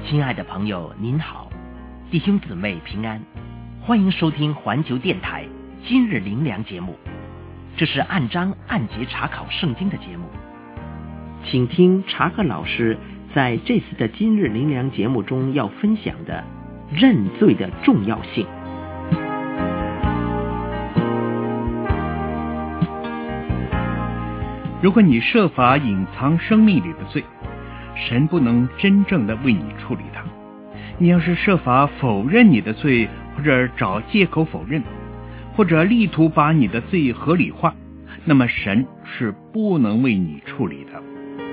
亲爱的朋友您好，弟兄姊妹平安，欢迎收听环球电台今日灵粮节目，这是按章按节查考圣经的节目。请听查克老师在这次的今日灵粮节目中要分享的认罪的重要性。 如果你设法隐藏生命里的罪，神不能真正的为你处理它。你要是设法否认你的罪，或者找借口否认，或者力图把你的罪合理化，那么神是不能为你处理的。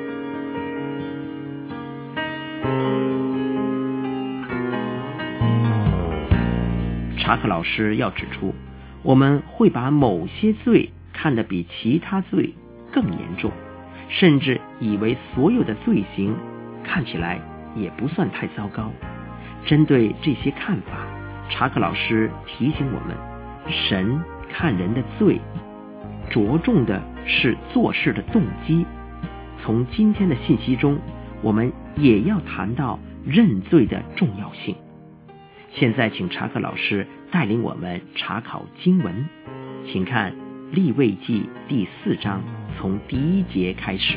查克老师要指出，我们会把某些罪看得比其他罪更严重，甚至以为所有的罪行看起来也不算太糟糕。针对这些看法，查克老师提醒我们，神看人的罪着重的是做事的动机。从今天的信息中，我们也要谈到认罪的重要性。现在请查克老师带领我们查考经文，请看利未记第4章，从第1节开始。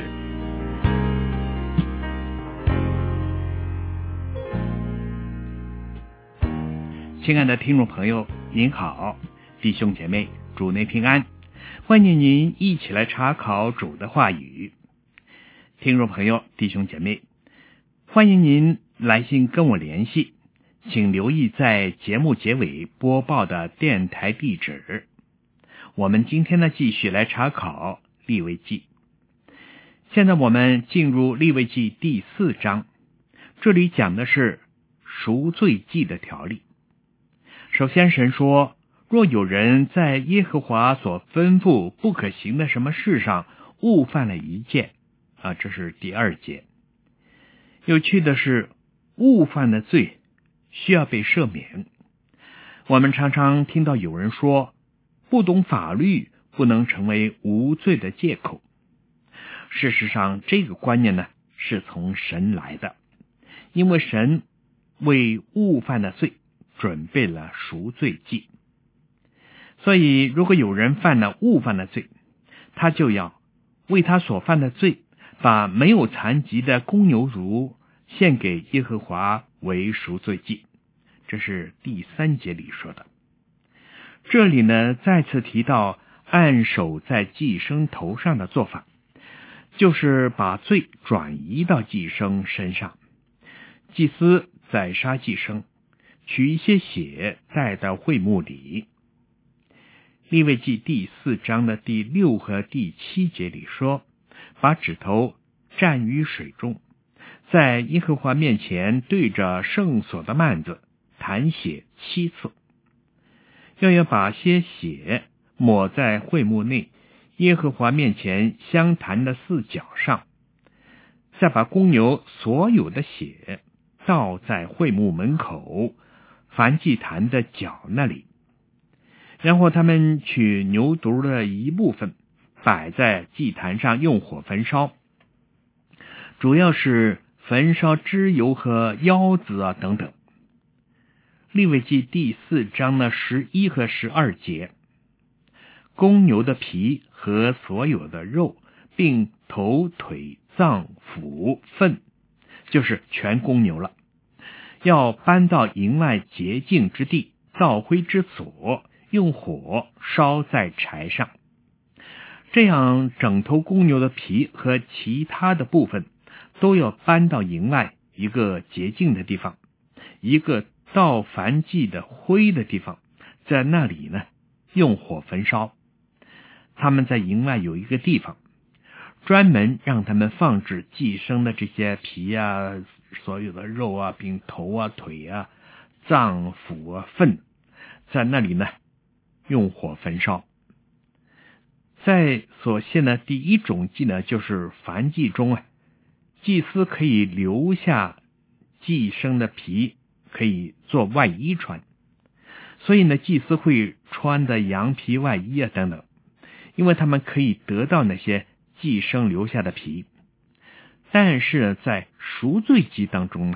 亲爱的听众朋友您好，弟兄姐妹主内平安，欢迎您一起来查考主的话语。听众朋友弟兄姐妹，欢迎您来信跟我联系，请留意在节目结尾播报的电台地址。我们今天呢继续来查考利未记。现在我们进入利未记第4章，这里讲的是赎罪祭的条例。首先神说，若有人在耶和华所吩咐不可行的什么事上误犯了一件，这是第2节。有趣的是，误犯的罪需要被赦免。我们常常听到有人说，不懂法律不能成为无罪的借口。事实上，这个观念呢是从神来的，因为神为误犯的罪准备了赎罪祭。所以如果有人犯了误犯的罪，他就要为他所犯的罪把没有残疾的公牛犊献给耶和华为赎罪祭，这是第3节里说的。这里呢再次提到按手在祭牲头上的做法，就是把罪转移到祭牲身上。祭司宰杀祭牲，取一些血带到会幕里。利未记第4章的第6和第7节里说，把指头蘸于水中，在耶和华面前对着圣所的幔子弹血7次，要把些血抹在会幕内耶和华面前香坛的4角上，再把公牛所有的血倒在会幕门口燔祭坛的角那里，然后他们取牛犊的一部分摆在祭坛上用火焚烧，主要是焚烧脂油和腰子等等。利未记第4章的11和12节，公牛的皮和所有的肉，并头腿脏腑粪，就是全公牛了，要搬到营外洁净之地，造灰之所，用火烧在柴上。这样整头公牛的皮和其他的部分都要搬到营外一个洁净的地方，一个倒燔祭的灰的地方，在那里呢用火焚烧。他们在营外有一个地方，专门让他们放置祭牲的这些皮啊、所有的肉啊，并头啊、腿啊、脏腑啊、粪，在那里呢用火焚烧。在所献的第1种祭呢，就是燔祭中祭司可以留下祭牲的皮，可以做外衣穿，所以呢祭司会穿的羊皮外衣等等，因为他们可以得到那些祭牲留下的皮。但是在赎罪祭当中呢，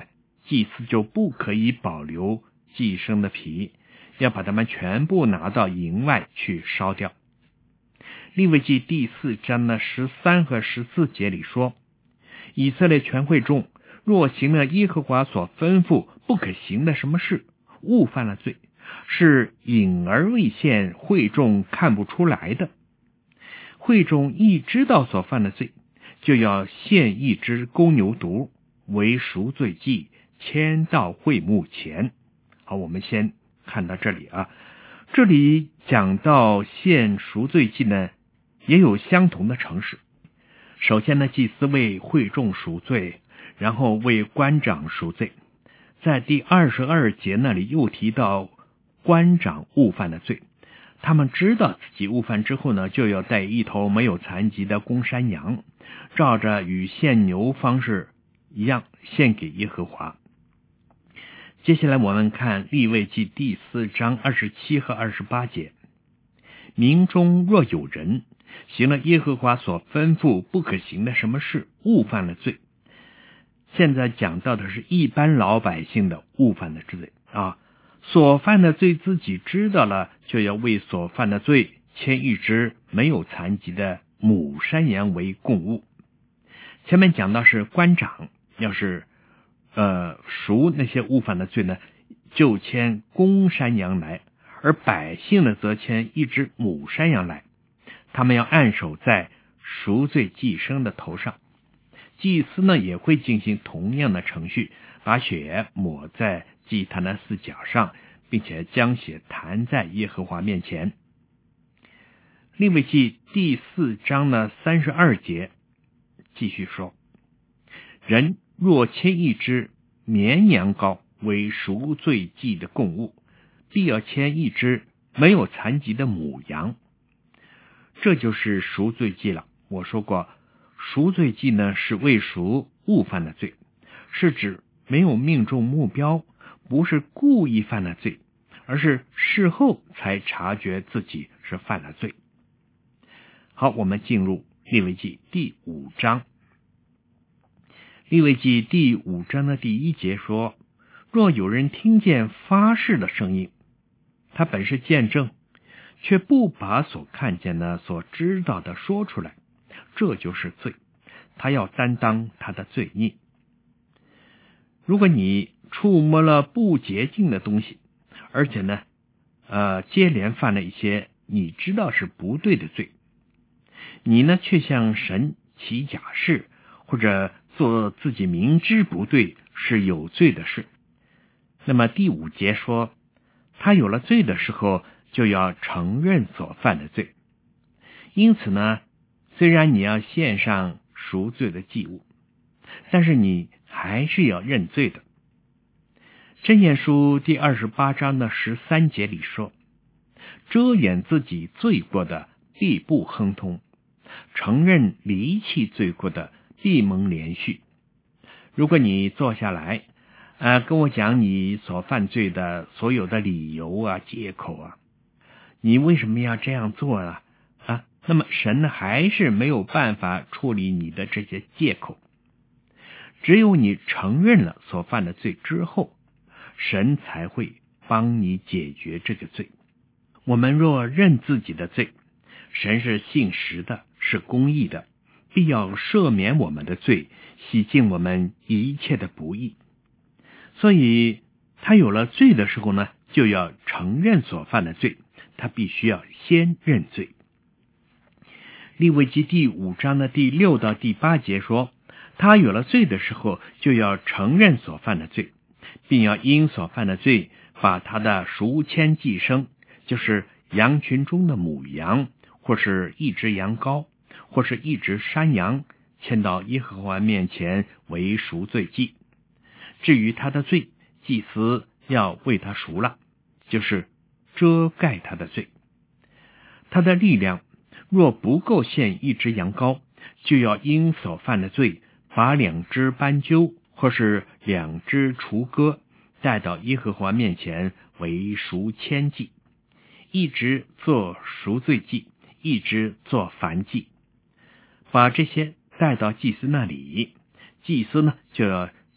祭司就不可以保留祭牲的皮，要把它们全部拿到营外去烧掉。利未记第4章的13和14节里说，以色列全会众若行了耶和华所吩咐不可行的什么事，误犯了罪，是隐而未现，会众看不出来的。会众一知道所犯的罪，就要献一只公牛犊为赎罪祭，牵到会幕前。好，我们先看到这里啊。这里讲到献赎罪祭呢，也有相同的程式。首先呢，祭司为会众赎罪，然后为官长赎罪。在第22节那里又提到官长误犯的罪，他们知道自己误犯之后呢，就要带一头没有残疾的公山羊，照着与献牛方式一样献给耶和华。接下来我们看利未记第4章27和28节，民中若有人行了耶和华所吩咐不可行的什么事，误犯了罪。现在讲到的是一般老百姓的误犯的罪啊，所犯的罪自己知道了，就要为所犯的罪牵一只没有残疾的母山羊为供物。前面讲到是官长要是赎那些误犯的罪呢，就牵公山羊来，而百姓呢则牵一只母山羊来，他们要按手在赎罪祭牲的头上。祭司呢也会进行同样的程序，把血抹在祭坛的4角上，并且将血弹在耶和华面前。利未记第4章的32节继续说，人若牵一只绵羊羔为赎罪祭的供物，必要牵一只没有残疾的母羊。这就是赎罪祭了。我说过，赎罪祭呢是为赎误犯的罪，是指没有命中目标，不是故意犯了罪，而是事后才察觉自己是犯了罪。好，我们进入利未记第5章。利未记第5章的第1节说，若有人听见发誓的声音，他本是见证，却不把所看见的所知道的说出来，这就是罪，他要担当他的罪孽。如果你触摸了不洁净的东西，而且呢接连犯了一些你知道是不对的罪，你呢却向神起假誓，或者做自己明知不对是有罪的事，那么第5节说，他有了罪的时候就要承认所犯的罪。因此呢，虽然你要献上赎罪的祭物，但是你还是要认罪的。箴言书第28章的13节里说，遮掩自己罪过的必不亨通，承认离弃罪过的必蒙连续。如果你坐下来跟我讲你所犯罪的所有的理由啊、借口啊，你为什么要这样做啊？那么神呢还是没有办法处理你的这些借口。只有你承认了所犯的罪之后，神才会帮你解决这个罪。我们若认自己的罪，神是信实的，是公义的，必要赦免我们的罪，洗净我们一切的不义。所以他有了罪的时候呢，就要承认所犯的罪，他必须要先认罪。利未记第5章的第6到第8节说，他有了罪的时候就要承认所犯的罪，并要因所犯的罪把他的赎愆祭牲，就是羊群中的母羊，或是一只羊羔，或是一只山羊，牵到耶和华面前为赎罪祭。至于他的罪，祭司要为他赎了，就是遮盖他的罪。他的力量若不够献一只羊羔，就要因所犯的罪把2只斑鸠或是2只雏鸽带到耶和华面前为赎愆祭，一只做赎罪祭，一只做燔祭。把这些带到祭司那里，祭司呢就要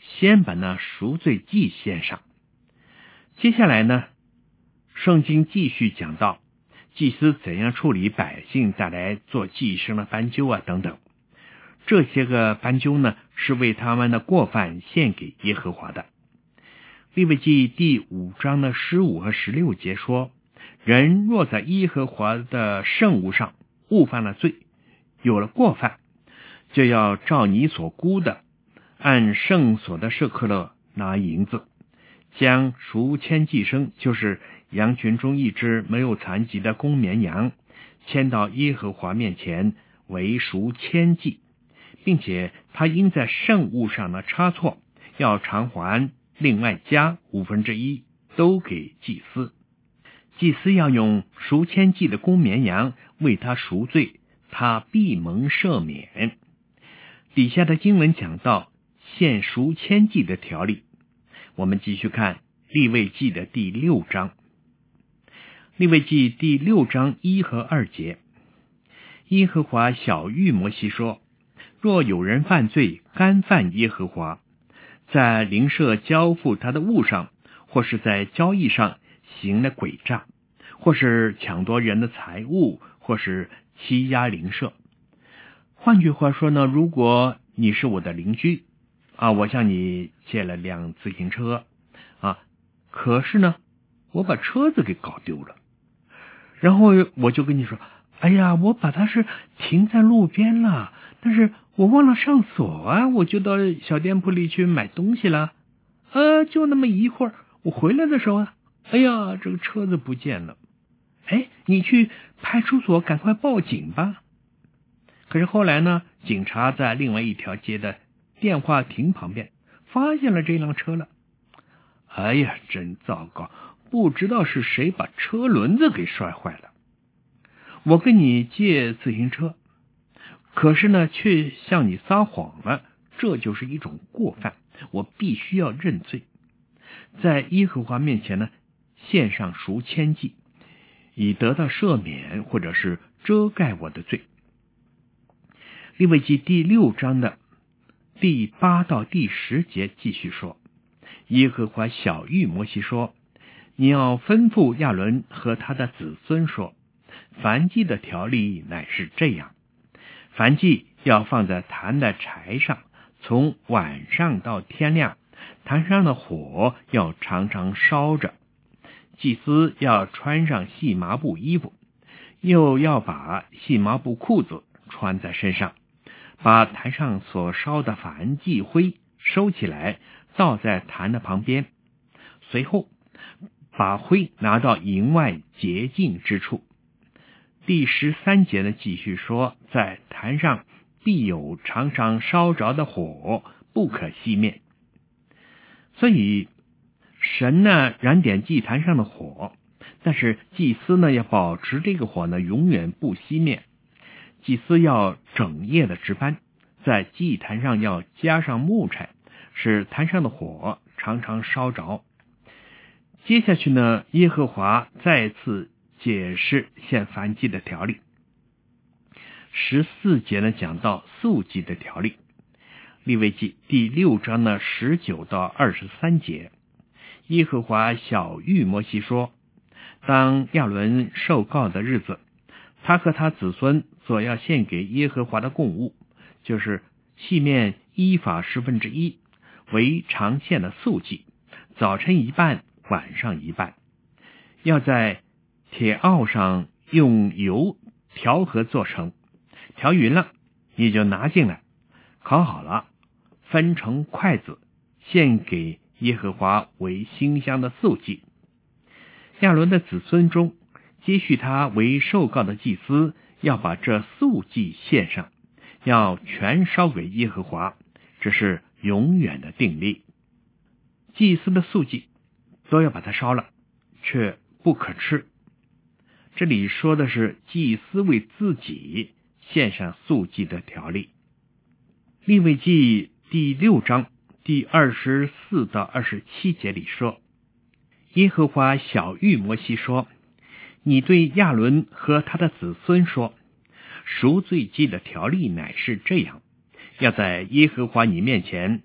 先把那赎罪祭献上。接下来呢，圣经继续讲到祭司怎样处理百姓带来做祭牲的斑鸠等等。这些个斑鸠呢，是为他们的过犯献给耶和华的。利未记第5章的15和16节说，人若在耶和华的圣物上误犯了罪，有了过犯，就要照你所估的，按圣所的舍客勒拿银子，将赎愆祭牲，就是羊群中一只没有残疾的公绵羊，牵到耶和华面前为赎愆祭，并且他应在圣物上的差错要偿还，另外加1/5都给祭司。祭司要用赎愆祭的公绵羊为他赎罪，他必蒙赦免。底下的经文讲到献赎愆祭的条例，我们继续看利未记的第6章。利未记第6章1和2节，耶和华晓谕摩西说，若有人犯罪，干犯耶和华，在邻舍交付他的物上，或是在交易上行了诡诈，或是抢夺人的财物，或是欺压邻舍。换句话说呢，如果你是我的邻居我向你借了辆自行车可是呢我把车子给搞丢了，然后我就跟你说，哎呀，我把它是停在路边了，但是我忘了上锁我就到小店铺里去买东西了。就那么一会儿，我回来的时候哎呀，这个车子不见了。你去派出所赶快报警吧。可是后来呢，警察在另外一条街的电话亭旁边发现了这辆车了。哎呀，真糟糕，不知道是谁把车轮子给摔坏了。我跟你借自行车，可是呢却向你撒谎了，这就是一种过犯，我必须要认罪，在耶和华面前呢献上赎愆祭，以得到赦免，或者是遮盖我的罪。利未记第6章的第8到第10节继续说，耶和华晓谕摩西说，你要吩咐亚伦和他的子孙说，燔祭的条例乃是这样，燔祭要放在坛的柴上，从晚上到天亮，坛上的火要常常烧着。祭司要穿上细麻布衣服，又要把细麻布裤子穿在身上，把坛上所烧的燔祭灰收起来，倒在坛的旁边，随后把灰拿到营外洁净之处。第13节呢继续说，在坛上必有常常烧着的火，不可熄灭。所以神呢燃点祭坛上的火，但是祭司呢要保持这个火呢永远不熄灭。祭司要整夜的值班，在祭坛上要加上木柴，使坛上的火常常烧着。接下去呢，耶和华再次解释献燔祭的条例。14节呢讲到素祭的条例。利未记第6章的19到23节，耶和华晓谕摩西说，当亚伦受膏的日子，他和他子孙所要献给耶和华的供物，就是细面依法1/10，为常献的素祭，早晨一半，晚上一半，要在铁鏊上用油调和做成，调匀了你就拿进来，烤好了分成筷子，献给耶和华为馨香的素祭。亚伦的子孙中接续他为受膏的祭司，要把这素祭献上，要全烧给耶和华，这是永远的定例。祭司的素祭都要把它烧了，却不可吃。这里说的是祭司为自己献上素祭的条例。利未记第6章第24到27节里说，耶和华晓谕摩西说，你对亚伦和他的子孙说，赎罪祭的条例乃是这样，要在耶和华你面前，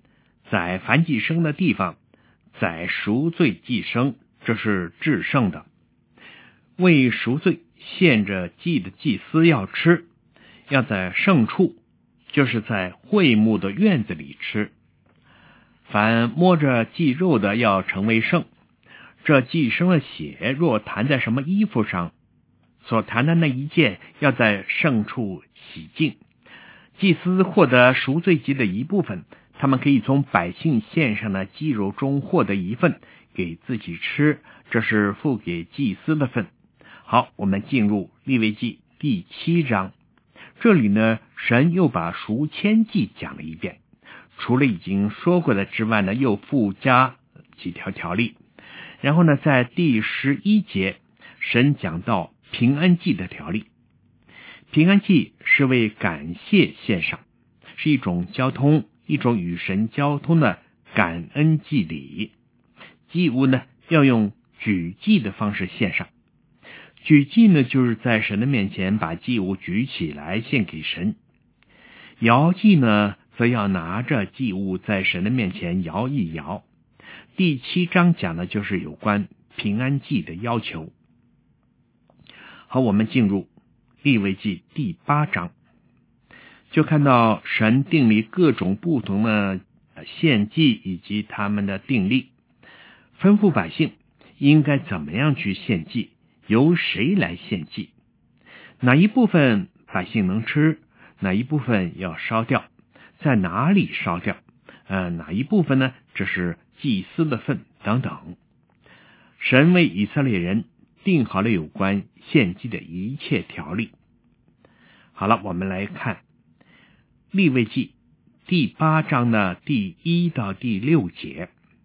宰燔祭牲的地方宰赎罪祭牲，这是至圣的。为赎罪献着祭的祭司要吃，要在圣处，就是在会幕的院子里吃。凡摸着祭肉的要成为圣。这祭牲的血若弹在什么衣服上，所弹的那一件要在圣处洗净。祭司获得赎罪祭的一部分，他们可以从百姓献上的祭肉中获得一份给自己吃，这是付给祭司的份。好，我们进入利未记第7章。这里呢，神又把赎愆祭讲了一遍，除了已经说过的之外呢，又附加几条条例。然后呢，在第11节，神讲到平安祭的条例。平安祭是为感谢献上，是一种交通，一种与神交通的感恩祭礼。祭物呢，要用举祭的方式献上。举祭呢，就是在神的面前把祭物举起来献给神。摇祭呢，则要拿着祭物在神的面前摇一摇。第7章讲的就是有关平安祭的要求。好，我们进入利未记第8章，就看到神订立各种不同的献祭以及他们的定例，吩咐百姓应该怎么样去献祭，由谁来献祭，哪一部分百姓能吃，哪一部分要烧掉，在哪里烧掉，哪一部分呢，这是祭司的份等等。神为以色列人定好了有关献祭的一切条例。好了，我们来看利未记第8章的第1到第6节。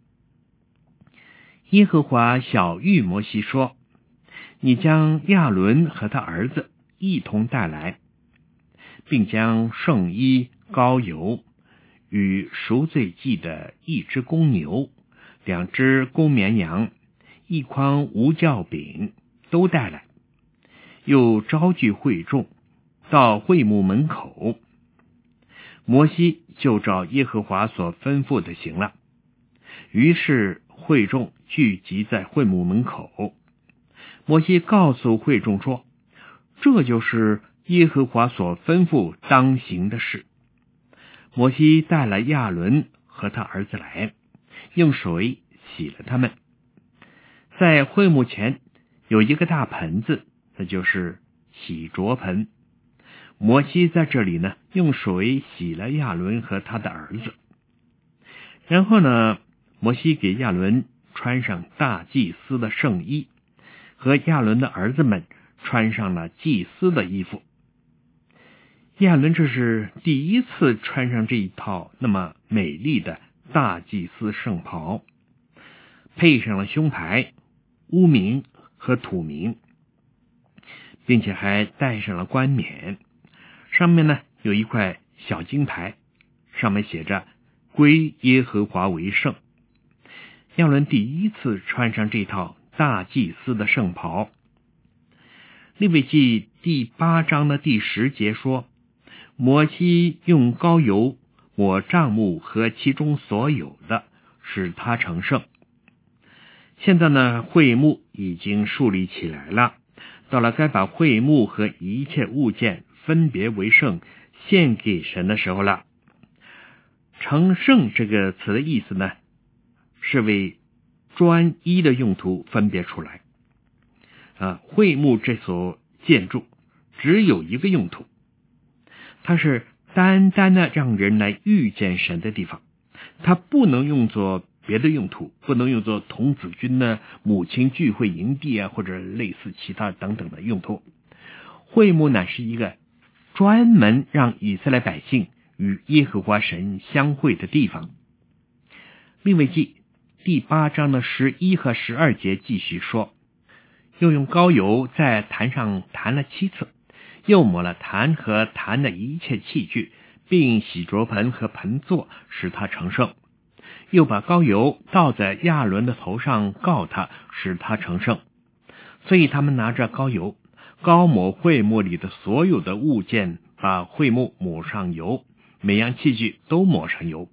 耶和华晓谕摩西说，你将亚伦和他儿子一同带来，并将圣衣、膏油与赎罪祭的一只公牛、2只公绵羊、1筐无酵饼都带来，又招聚会众到会幕门口。摩西就照耶和华所吩咐的行了。于是会众聚集在会幕门口。摩西告诉会众说，这就是耶和华所吩咐当行的事。摩西带了亚伦和他儿子来，用水洗了他们。在会幕前有一个大盆子，那就是洗濯盆。摩西在这里呢，用水洗了亚伦和他的儿子。然后呢，摩西给亚伦穿上大祭司的圣衣，和亚伦的儿子们穿上了祭司的衣服。亚伦这是第一次穿上这一套那么美丽的大祭司圣袍，配上了胸牌、乌名和土名，并且还戴上了冠冕，上面呢有一块小金牌，上面写着归耶和华为圣。亚伦第一次穿上这套大祭司的圣袍。利未记第8章的第10节说，摩西用膏油抹帐幕和其中所有的，使他成圣。现在呢，会幕已经树立起来了，到了该把会幕和一切物件分别为圣，献给神的时候了。成圣这个词的意思呢，是为专一的用途分别出来。会幕这所建筑只有一个用途，它是单单的让人来遇见神的地方，它不能用作别的用途，不能用作童子军的母亲聚会营地或者类似其他等等的用途。会幕乃是一个专门让以色列百姓与耶和华神相会的地方。利未记第8章的11和12节继续说，又用膏油在坛上弹了7次，又抹了坛和坛的一切器具，并洗濯盆和盆座，使他成圣。又把膏油倒在亚伦的头上，告他，使他成圣。所以他们拿着膏油，膏抹会幕里的所有的物件，把会幕抹上油，每样器具都抹上油，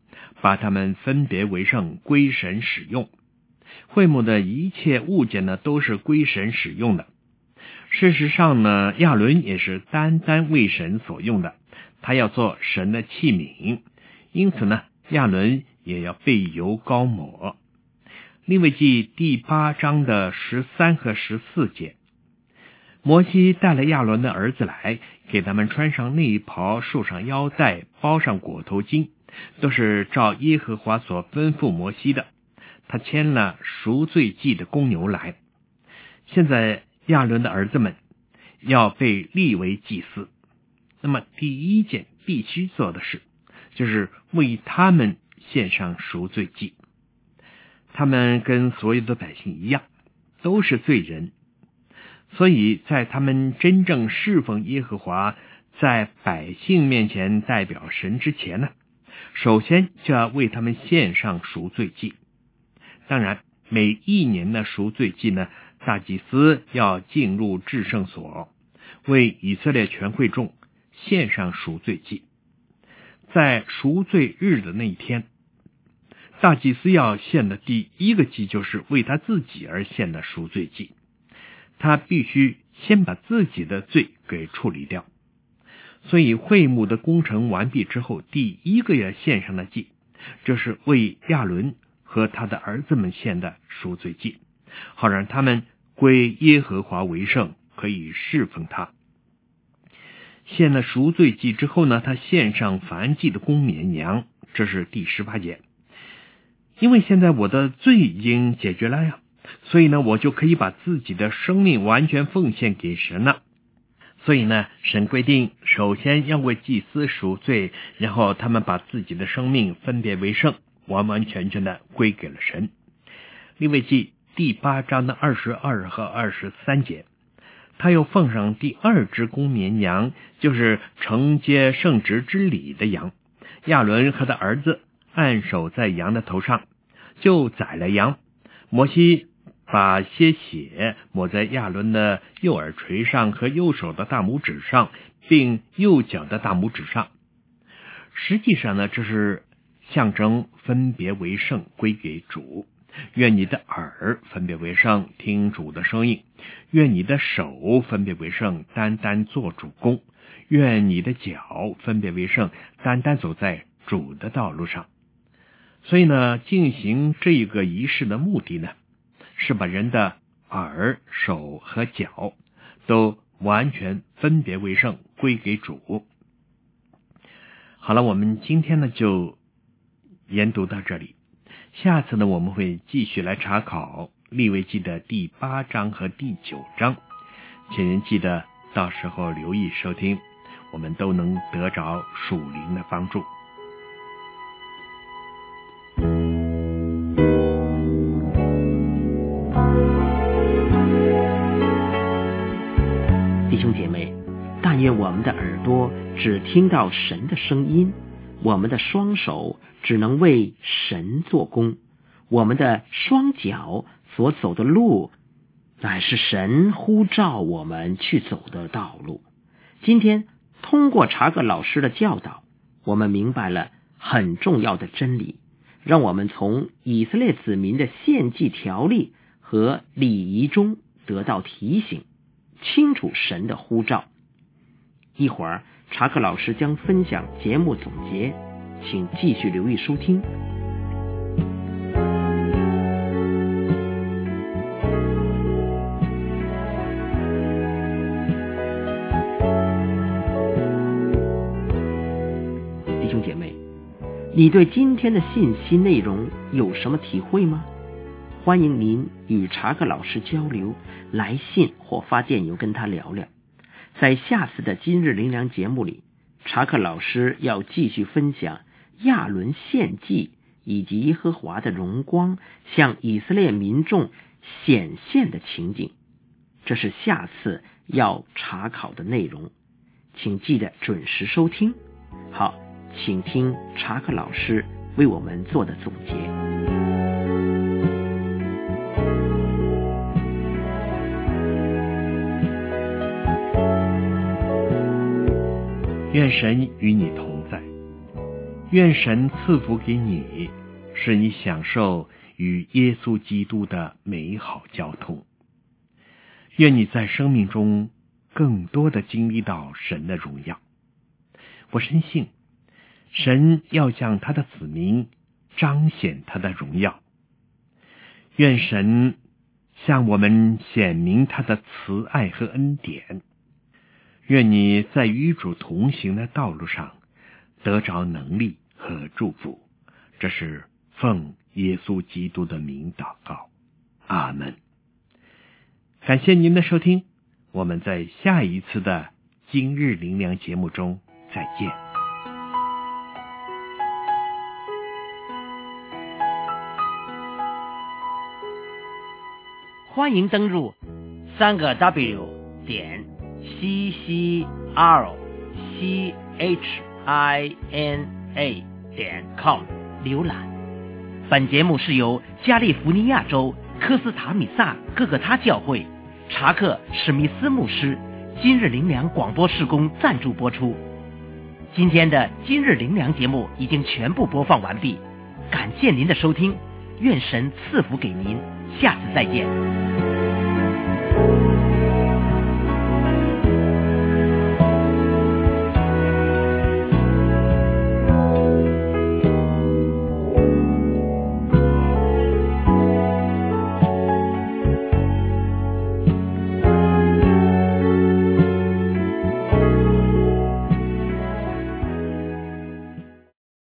把它们分别为圣，归神使用。会幕的一切物件呢，都是归神使用的。事实上呢，亚伦也是单单为神所用的，他要做神的器皿，因此呢，亚伦也要被油膏抹。利未记第8章的13和14节，摩西带了亚伦的儿子来，给他们穿上内袍，束上腰带，包上裹头巾，都是照耶和华所吩咐摩西的。他牵了赎罪祭的公牛来。现在亚伦的儿子们要被立为祭司，那么第一件必须做的事，就是为他们献上赎罪祭。他们跟所有的百姓一样，都是罪人，所以在他们真正侍奉耶和华，在百姓面前代表神之前呢，首先就要为他们献上赎罪祭。当然，每一年的赎罪祭呢，大祭司要进入至圣所，为以色列全会众献上赎罪祭。在赎罪日的那一天，大祭司要献的第一个祭，就是为他自己而献的赎罪祭。他必须先把自己的罪给处理掉。所以会幕的工程完毕之后，第一个要献上的祭，这是为亚伦和他的儿子们献的赎罪祭，好让他们归耶和华为圣，可以侍奉他。献了赎罪祭之后呢，他献上燔祭的公绵羊，这是第18节。因为现在我的罪已经解决了呀，所以呢，我就可以把自己的生命完全奉献给神了。所以呢，神规定首先要为祭司赎罪，然后他们把自己的生命分别为圣，完完全全的归给了神。利未记第8章的22和23节，他又奉上第2只公绵羊，就是承接圣职之礼的羊。亚伦和他儿子按手在羊的头上，就宰了羊。摩西把些血抹在亚伦的右耳垂上和右手的大拇指上，并右脚的大拇指上。实际上呢，这是象征分别为圣，归给主。愿你的耳分别为圣，听主的声音；愿你的手分别为圣，单单做主工；愿你的脚分别为圣，单单走在主的道路上。所以呢，进行这个仪式的目的呢，是把人的耳、手和脚都完全分别为圣，归给主。好了，我们今天呢就研读到这里。下次呢，我们会继续来查考利未记的第8章和第9章，请您记得到时候留意收听，我们都能得着属灵的帮助。 弟兄姐妹，但愿我们的耳朵只听到神的声音，我们的双手只能为神做工，我们的双脚所走的路乃是神呼召我们去走的道路。今天通过查克老师的教导，我们明白了很重要的真理，让我们从以色列子民的献祭条例和礼仪中得到提醒，清楚神的呼召。一会儿查克老师将分享节目总结，请继续留意收听。弟兄姐妹，你对今天的信息内容有什么体会吗？欢迎您与查克老师交流，来信或发电邮跟他聊聊。在下次的今日灵粮节目里，查克老师要继续分享亚伦献祭以及耶和华的荣光向以色列民众显现的情景，这是下次要查考的内容，请记得准时收听。好，请听查克老师为我们做的总结。 愿神与你同在。 愿神赐福给你，使你享受与耶稣基督的美好交通。愿你在生命中更多的经历到神的荣耀。我深信，神要向他的子民彰显他的荣耀。愿神向我们显明他的慈爱和恩典。愿你在与主同行的道路上得着能力和祝福。这是奉耶稣基督的名祷告，阿们。感谢您的收听，我们在下一次的今日灵粮节目中再见。 欢迎登入3个WCCHINA.com 浏览。本节目是由加利福尼亚州科斯塔米萨各个他教会查克史密斯牧师今日灵粮广播事工赞助播出。今天的今日灵粮节目已经全部播放完毕，感谢您的收听，愿神赐福给您，下次再见。